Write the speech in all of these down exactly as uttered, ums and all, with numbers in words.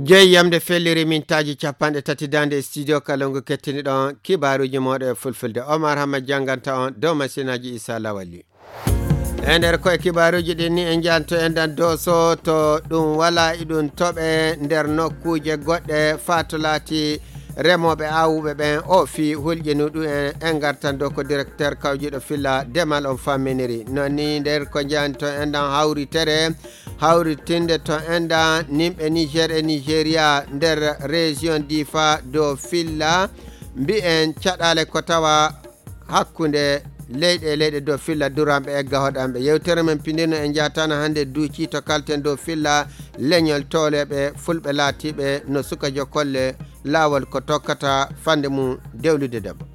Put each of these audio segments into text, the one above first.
jeeyamde felliri min taji capanɗe tati dande studio kalongo kettini ɗon kibaruji moɗo e fulfulde Omar Hamad janganta on dow masinaji Issa Lawali e nder koye kibaruji ɗin ni en janto endan doso to ɗum wala iɗum toɓe nder nokkuje goɗɗe fatolati remoɓe awuɓe ɓen o fi hulƴinu ɗum en en gartan dow ko directeur kawjiɗo filla demal on famminiri nonni nder ko janto endan hawritere hawritinde to endan nimɓe Niger e Nigeria nder région Difa dow filla mbi'en caɗale ko tawa hakkunde leyɗe e leyɗe dow filla duramɓe e gahoɗanɓe yewtere men pindino en jatano hannde duuci to kalten dow filla leñol toleɓe fulɓe laatiɓe no suka jokolle laawol ko tokkata fande mum dewlude debbo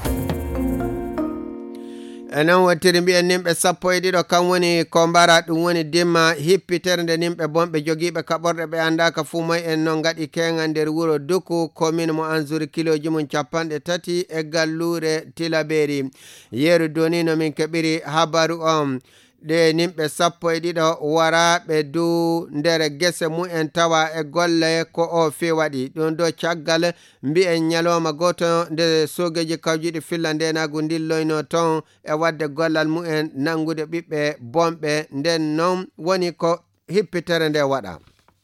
enen wontiri mbiyen nimɓe sappo e ɗiɗo kam woni ko mbara ɗum woni dimma hippitere nde nimɓe bonɓe jogiiɓe kaɓorɗe ɓe andaka fuu moy en noon gaɗi kengal nder wuro Duku commune mo Anzouri kiloji mum capanɗe tati e gallure Tilaberi yeru doni no min keɓiri habaru on ɗe nimɓe sappo e ɗiɗo waraɓe du nder gese mumen tawa e golle ko o fi waɗi ɗum do caggal mbi'en ñalowma goto nde sogeji kawjiɗi filla ndenagu dilloyno ton e wadde gollal mumen nangude ɓiɓɓe bonɓe nden noon woni ko hippitere nde waɗa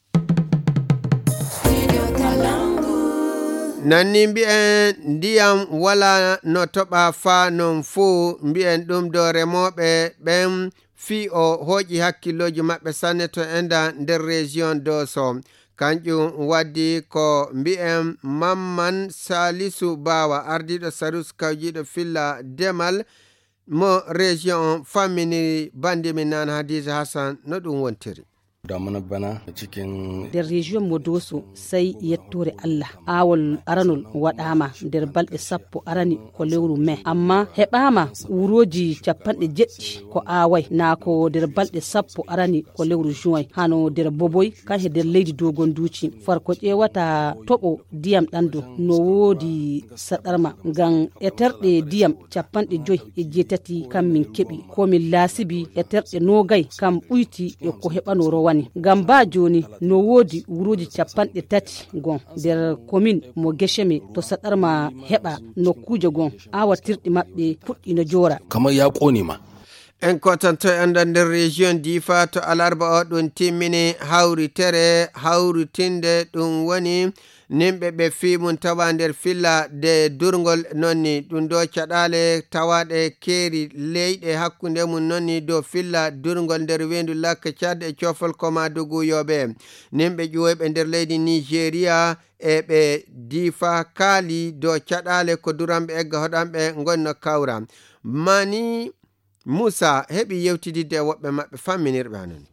nanni mbi'en ndiyam wala no toɓa fa non fuu mbi'en ɗum do remoɓe ɓen fi o hoƴi hakkilloji maɓɓe sanne to enda nder région doso kanƴum waddi ko mbi'en Mamman Salisu Bawa ardiɗo sarus kawjiɗo filla demal mo région on famminiri bandimi nan Hadiza Hassan no ɗum wontiri damana bana cikin der region mo doso sai yettore Allah awol aranol waɗama nder balɗe sappo arani ko lewru mai amma heɓama wuroji capanɗe jeɗɗi ko awai na ko nder balɗe sappo arani ko lewru juin hano nder boboy kanhe nder leydi dogon duci farko ƴewata toɓo diyam ɗanɗo no wodi saɗarma ngam e terɗe diyam capanɗe joyi e jeetati kam min keɓi komin laasibi e terɗe nogay kam ɓuyti e ko heɓanoro wani ngam ba joni no wodi wuroji capanɗe tati gon nder commune mo Gesheme to saɗarma heɓa nokkuje gon awatirɗi maɓɓe puɗɗi no jora kamar ya ƙone ma en kotanto enda nder région Difa to alarba o ɗum timmini hawritere hawritinde ɗum woni nimɓe ɓe fimum tawa nder filla de durgol nonni ɗum do caɗale tawaɗe keeri leyɗe hakkunde mum nonni dow filla durgol nder wendu lakka Tchad e cofol Komadougou yoɓe nimɓe ƴuwoyɓe nder leydi Nigeria e ɓe Difa kaali dow caɗale ko duramɓe egga hoɗanɓe gonno kawra mani Moussa heɓi yewtididde woɓɓe maɓɓe famminirɓe hanon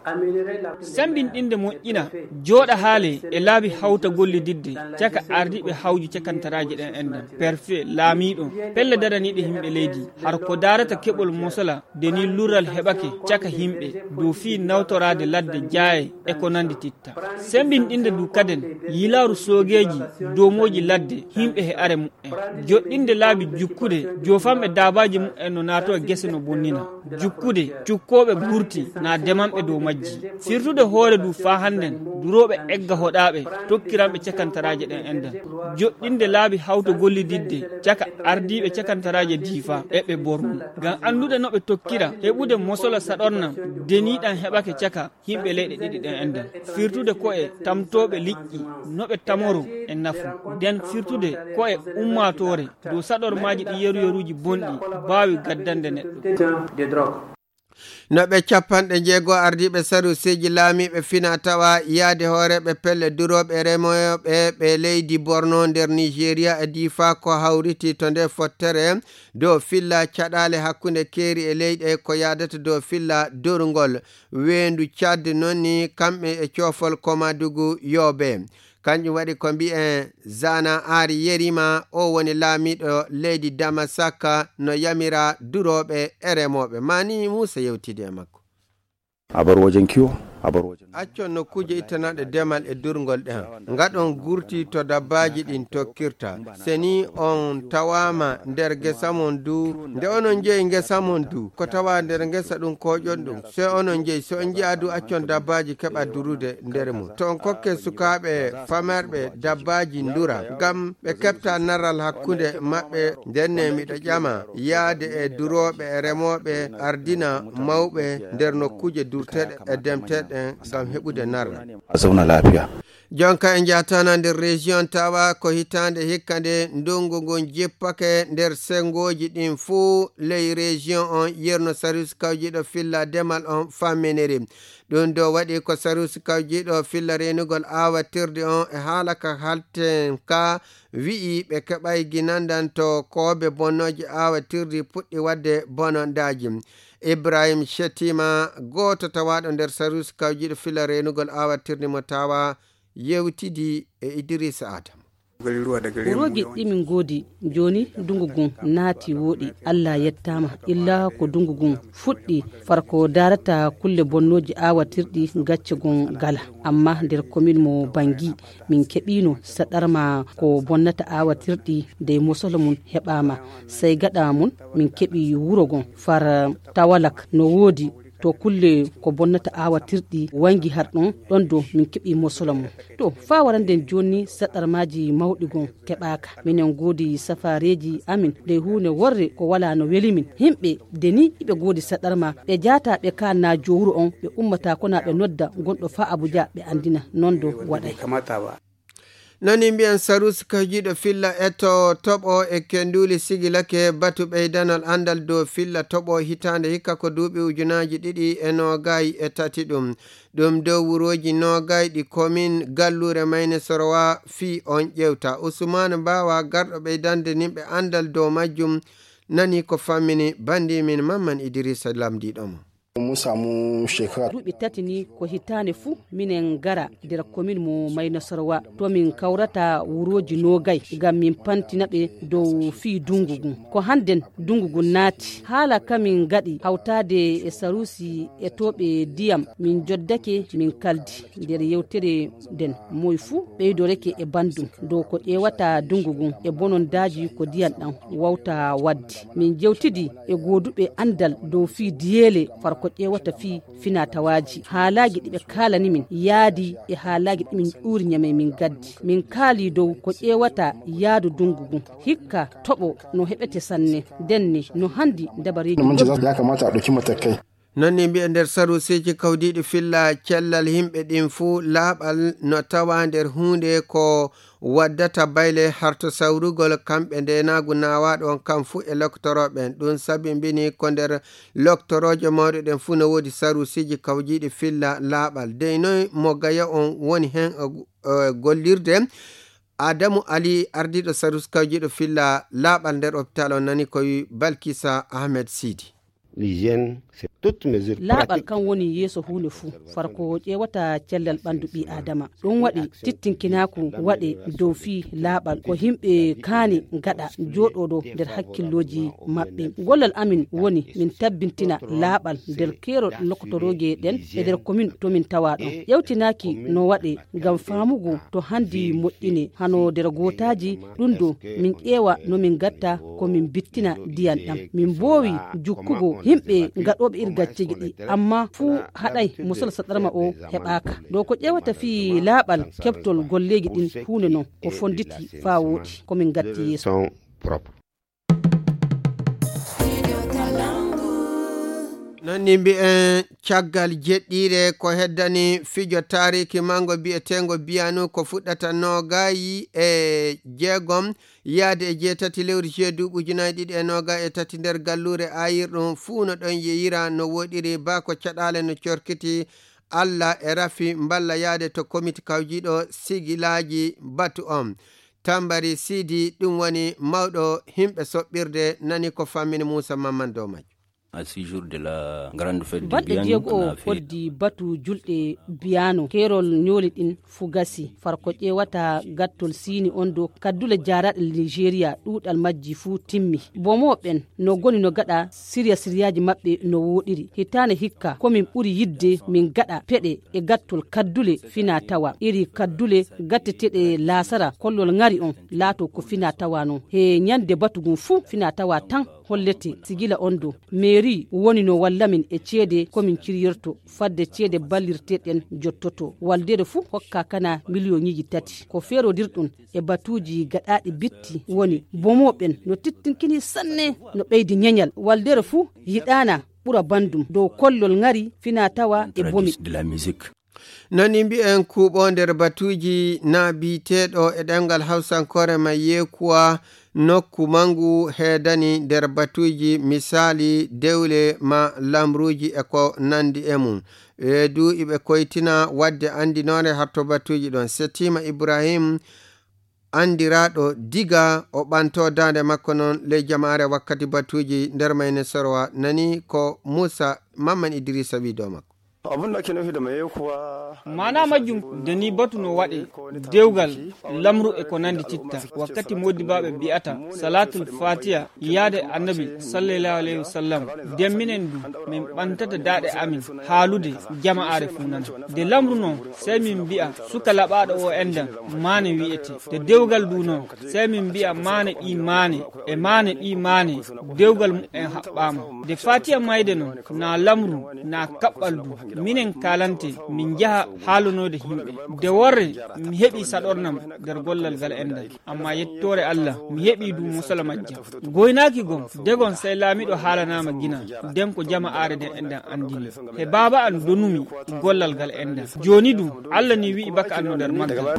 sambinɗinde moƴƴina jooɗa haale e laabi hawta gollididde caka ardiɓe hawju cakantaraji ɗen endan perfet laamiɗo pelle daraniɗe himɓe leydi har ko darata keɓol mosola deni lurral heɓake caka himɓe dow fi nawtorade ladde jaaye e ko nandi titta sembinɗinde du kaden yilaru sogeji domoji ladde himɓe he are mu'en joɗɗinde laabi jukkude jofamɓe dabaji mu'en no naato e gese no bonnina jukkude cukkoɓe gurti na demanɓe dow majji firtude hoore du fa hannden duroɓe egga hoɗaɓe tokkiranɓe cakantaraje ɗen endan joɗɗinde laabi hawto gollididde caka ardiɓe cakantaraje Difa eɓe Borno ngam andude noɓe tokkira heɓude mosola saɗornam deniɗan heɓake caka himɓe leyɗe ɗiɗi ɗen endan firtude koye tamtoɓe liƴƴi noɓe tamoro e nafu nden firtude koye ummatore dow saɗormaji ɗi yeru yeruji bonɗi bawi gaddande neɗɗo noɓe capanɗe jeego ardiɓe saruseji laamiɓe fina tawa yaade hooreɓe pelle duroɓe remoyoɓe ɓe leydi Borno nder Nigeria e Difa ko hawriti to nde fottere dow filla caɗale hakkunde keeri e leyɗe ko yadata dow filla durgol wendu Tchad nonni kamɓe e cofol Komadougou yoɓe kanƴum waɗi ko mbi'en Zana Ari Yerima o woni laamiɗo leydi Damasaka no yamira duroɓe e remoɓe mani Musa yewtidi e makko a bar wajen kiwo accon nokkuje ittanaɗe demal e durgol ɗen gaɗon gurti to dabbaji ɗin tokkirta seni on tawama nder gesa mon du nde onon jeeyi gesa mon du ko tawa nder gesa ɗum koƴon ɗum se onon jeeyi so on jiya du accon dabbaji keɓa durude nder mum to on kokke sukaɓe famerɓe dabbaji ndura gam ɓe keɓta naral hakkude maɓɓe ndenne miɗo ƴama yaade e duroɓe e remoɓe ardina mawɓe nder nokkuje durteɗe e demteɗe gam heɓude narra zauna lafiya. jonka en jatana nder région tawa ko hitande hikka nde ndungu ngun jippake nder sengoji ɗin fuu ley région on yerno sarus kawjiɗo filla demal on famminiri ɗum do waɗi ko sarus kawjiɗo filla renugol awatirde on e haala ka halten ka wi'i ɓe keɓay ginandan to koɓe bonnoji awatirdi puɗɗi wadde bonondaji. Ibrahim Shetima goto tawaɗo nder sarus kawjiɗo filla renugol awatirde mo tawa yewtidi e Idrissa Adam. urogi ɗimin godi joni dungugun naati woɗi Allah yettama illa ko dungugun fuɗɗi farko darata kulle bonnoji awatirɗi gaccegon gala amma nder commune mo Bangi min keɓino saɗarma ko bonnata awatirɗi de musolo mun heɓama sai gaɗa mun min keɓi wurogon far tawalak no wodi to kulle ko bonnata awatirɗi wangi har ɗon ɗon do min keɓi mosolo mum to fa waranden joni saɗarmaji mawɗigon keɓaka minen godi safareji amin de hunde worre ko wala no weli min himɓe deni ɓe godi saɗarma ɓe jata ɓe ka na jowuro on ɓe ummata kona ɓe nodda gonɗo fa Abuja ɓe andina non do waɗay nani mbiyan sarus kawjiɗo filla eto toɓo e kenduli sigilake batu ɓeydanal andal dow filla toɓo hitande hikka ko duuɓi ujunaji ɗiɗi e nogayi e tati ɗum ɗum dow wuroji nogayi ɗi commune gallure mayne sorowa fi on ƴewta Usmane Bawa garɗo ɓeydande nimɓe andal dow majjum nani ko fammini bandi min Mamman Idrissa lamdiɗomo. mun samu shekara duɓi tati ni ko hitande fu minen gara nder commune mo Mayna Sorwa to min kawrata wuroji nogay gam min pantinaɓe dow fi dungugun ko handen dungugun naati haala kamin gaɗi hawtade e sarusi e toɓe diyam min joddake min kaldi nder yewtere den moy fu ɓeydoreke e bandum dow ko ƴewata dungugun e bonon daji ko diyan ɗan wawta waddi min jewtidi e goduɓe andal dow fi diyele farko ƴewata fi finatawaji haalaji ɗiɓe kalani min yaadi e haalaji ɗimin ɗuri nyame min gaddi min kaali dow ko ƴewata yaadu dungugun hikka toɓo no heɓete sanne denne no handi dabareji ya kamata a ɗauki matakai nonni mbiya nder sarusiji kawdiɗi filla cellal himɓe ɗin fuu laaɓal no tawa nder hunde ko waddata bayle harto sawrugol kamɓe ndenagu nawaɗon kam fuu e loktoroɓen ɗum sabi mbini ko nder loktoroje mawɗe ɗen fuu no wodi sarusiji kawjiɗi filla laaɓal dey noy mo gaya on woni hen uh, gollirde Adamu Ali ardiɗo sarus kawjiɗo filla laaɓal nder hôpital on nani koye Balkissa Ahmed Sidi. L'hygiène, c'est toute mesure laaɓal kan woni yeeso hunde fuu farko ƴewata cellal ɓandu ɓi adama ɗum waɗi tittinkinaku waɗe dow fi laaɓal ko himɓe kaani gaɗa joɗoɗo nder hakkilloji maɓɓe gollal amin woni min tabbintina laaɓal nder keerol lokotoroje ɗen e nder commune tomin tawa ɗon ƴewtinaki no waɗe ngam famugo to handi moƴƴine hano nder gotaji ɗum do min ƴeewa no min gatta komin bittina diyan ɗam min boowi jukkugo himɓe gaɗoɓe ir gacceji ɗi amma fuu haɗay musol saɗarma o heɓaka dow ko ƴewata fi laaɓal keɓtol golleji ɗin hunde noon ko fonditi fa woɗi komin gatti yeeso nonni mbi'en caggal jeɗɗire ko heddani fijo tariki mango bi'etengo biyanu ko fuɗɗata nogayi e jeegom yaade e jeetati lewru jeedu ujunaji ɗiɗi e noga e tati nder gallure ayirɗum fuu no ɗon yeyira no woɗiri ba ko caɗale no corkiti Allah e rafi mballa yaade to komiti kawjiɗo sigilaji batu on Tambari Sidi ɗum woni mawɗo himɓe soɓɓirde nani ko fammini Moussa Mamman dow majjo baɗɗe jeego foddi batu julɗe biyano kerol ñoli ɗin fugasi farko ƴewata gattol sini on do kaddule jaraɗe nigeria ɗuɗal majji fuu timmi bomoɓen no goni no gaɗa siriya siriyaji maɓɓe no woɗiri hitane hikka komin ɓuri yidde min gaɗa peɗe e gattol kaddule fina tawa iri kaddule gatteteɗe lasara kollol ngari on laato ko fina tawa non he ñande batugum fuu fina tawa tan hollete sigila on do mairie woni no wallamin e ceede komin ciryirto fadde ceede ballirteɗen jottoto waldede fuu hokka kana million ñiji tati ko ferodirɗum e batuji gaɗaɗi bitti woni bomoɓen no tittinkini sanne no ɓeydi ñeñal waldede fuu yiɗana ɓura bandum dow kollol ngari fina tawa e bomi nani mbi'en kuuɓo nder batuji na biteɗo e ɗemgal hawsankore ma yekuwa nokku mangu heedani nder batuji misali dewle ma lamruji e ko nandi e mum weedu iɓe koytina wadde andinore hatto batuji ɗon Settima Ibrahim andiraɗo diga o ɓanto dande makko noon ley jama'are wakkati batuji nder mayne sorwa nani ko Musa Mamman Idrissa wi dow makko. abin da ake nufi da mai kuwa mana majum da ni batu no waɗe dewgal lamru e ko nandi citta wakkati modibaɓe bi'ata salatul fatiha yaade annabi sallallahu alaihi wasallam demminen du min ɓantata daɗe amin haalude jama'are funana de lamru noon sey min mbi'a suka laɓaɗo o enda mane wi'ete de dewgal du noon sey min mbi'a mane ɗi mane e mane ɗi mane dewgal mu en haɓɓama de fatiha mayde noon na lamru na kaɓɓal du minen kalante min jaha haalunode himɓe de worre mi heɓi saɗornam nder gollal ngal enda amma yettore Allah mi heɓi du musala majja goynaki gon degon sey laamiɗo haalanama gina den ko jama'are den enda andini he baba an donumi gollal ngal enda joni du Allah ni wi'i baka anno nder maggal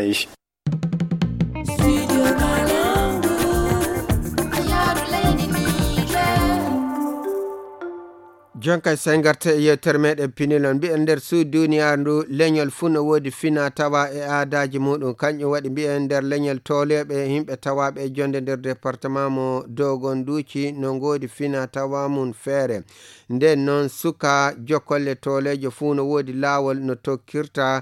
jonka sengarte e yewtere meɗen pinilon mbi'en nder suudu duniyaru ndu leñol fuu no woodi fina tawa e aadaji muɗum kanƴum waɗi mbi'en nder leñol toleɓe himɓe tawaɓe e jonde nder département mo dogon duuci no ngoodi fina tawa mum feere nden noon suka jokkolle tolejo fuu no woodi laawol no tokkirta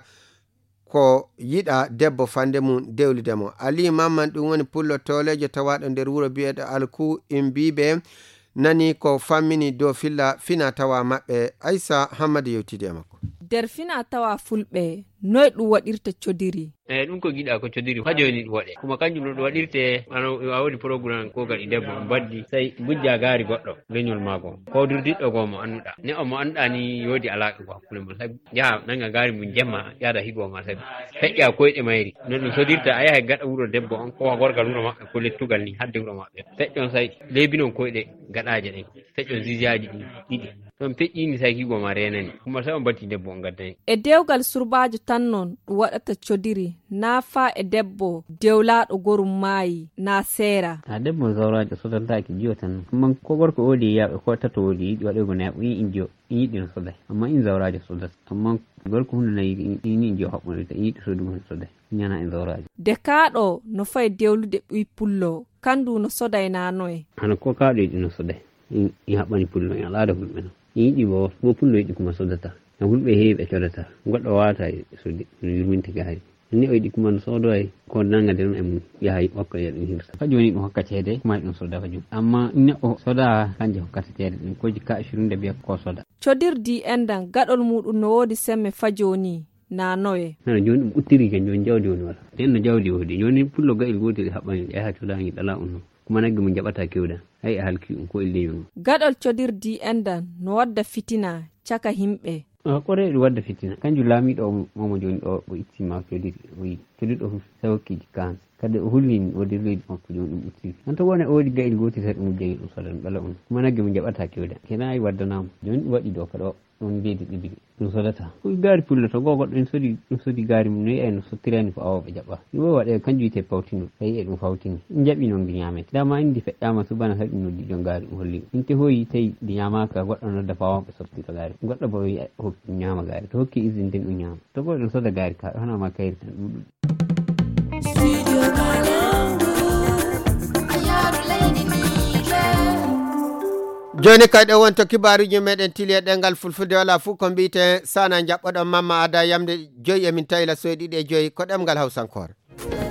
ko yiɗa debbo fande mum dewlidemo Ali Mamman ɗum woni pullo tolejo tawaɗo nder wuro biyeɗo Alku imbiɓe nani ko fammini dow filla fina tawa maɓɓe Aissa Hammadi yewtide makko nder fina tawa fulɓe noy ɗum waɗirta codiri eyi ɗum ko giɗa ko codiri ha joni ɗum waɗe kuma kanjum no ɗum waɗirte ano a waɗi programme kogal e debbo ɗum baddi tawi gujja gaari goɗɗo leñol maako kowdirdiɗɗo ko mo annduɗa ne o mo annduɗa ni yoodi alaaka ko hakkunde mon sabi jaha nanga gaari mum jemma yaada higo ma sabi feƴƴa koyɗe mayri non ɗum sodirta a yaha gaɗa wuro debbo on ko gorgal wuro maɓɓe ko lettugal ni hadde wuro maɓɓe feƴƴon say leebinon koyɗe gaɗaje ɗen feƴƴon zijaji ɗi ɗiɗi ɗon feƴƴini say higo ma renani kuma sai on batti debbo on gaddani e dewgal surbajo tan non ɗum waɗata codiri na fa e debbo dewlaɗo gorum maayi na seera ha debbo zawrajo sodantaki jiyo tan kuma ko gorko woodi yaɓe ko tato woodi yiɗi waɗogo nayaɓo yi injo yiɗi no soday amma in zawrajo sodat amma gorko hunde nayi ini injo haɓɓude ta yiɗi sodugo no soday ñana e zawrajo de kaaɗo no fayi dewlude ɓuy pullo kandu no soday nanoe hana ko kaaɗo yiɗi no soday i haɓɓani pullo en alaada hulɓe no yiɗi bo bo pullo yiɗi kuma sodata no hulɓe heewi ɓe codata goɗɗo wata sodi no yurminta gaari ni o yiɗi kuma no soodoy ko nangade ɗum e mum yaha wakko ye ɗum hirta ka joni ɗum hokka ceede kuma ɗum soda ka joni amma neɗɗo soda kanje hokkata ceede ɗum ko jikka assurinde mbiya ko soda codirdi endan gaɗol muɗum no woodi semme fa joni na noye no joni ɗum uttiri ken joni jawdi woni wala nden no jawdi woodi joni pullo ga'el gotel haɓɓani yaha codahi ɗala on kuma nagge mum jaɓata kewɗa hay halki ɗum ko e leñol gaɗol codirdi endan no wadda fitina caka himɓe kore ɗum wadda fitina kanjum laamiɗo momo joni ɗo o ittima codiri o yi codiɗo fof sawokkiji kan kadi o hullini o dir leydi makko joni ɗum uttiri tan to wona o woodi ga'el gotel tan ɗum jagi ɗum soda ɗum ɗala on kuma nagge mum jaɓata kewɗa kena ay waddanama joni ɗum waɗi ɗo kaɗa ɗon beedi ɗiɗi ɗum sodata koye gaari pulla to goo goɗɗo en sodi ɗum sodi gaari mum noyi ayno sottirani ko awoɓe jaɓɓa ɗum o waɗe kanjum wiyete pawtino tawi e ɗum fawtini ɗum jaɓi noon ndi ñamete dama indi feƴƴama subana haɗi noddi jon gaari ɗum holli ɗum te hoyi tawi ndi ñamaka goɗɗo nodda fawoɓe sottira gaari goɗɗo bo hokki ɗum ñama gaari to hokki usine den ɗum ñama to goɗɗo ɗum soda gaari ka honama kayri tan ɗuɗɗum joni kayɗo wonto kibaruji meɗen tili e ɗengal fulfulde wala fuu ko mbiyete sana jaɓɓoɗon mamma ada yamde joyi emin tawila soyɗiɗi e joyi ko ɗemgal hawsankore